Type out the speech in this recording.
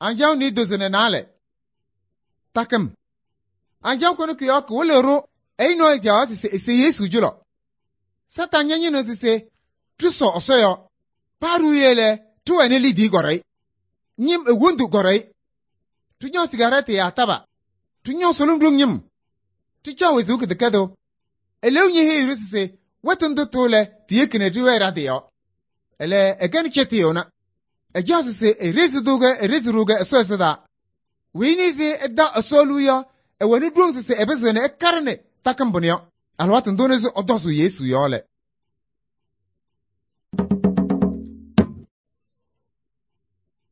Anjao ni dozene nale. Takem. Anjao kono kiyo ko le ro eino jawa se Yesu julo. Satan nyenye no se tu so osoyo. Paru yele tu ene lidi gorei. Nyim ewundu gorei. Tu nyo sigarete ya taba. Tu nyo solumblum nyim. Tu cha wezu kidekado. Ele unye he iru se wetundu tole tiye kine diwe radio. Ele egen chetiyo na. Ejasu se erezuruga esoseda. Wini se edda asoluya ewenu drong se ebezene ekarne takambonyo. Alwatun donezu odosu Yesu yole.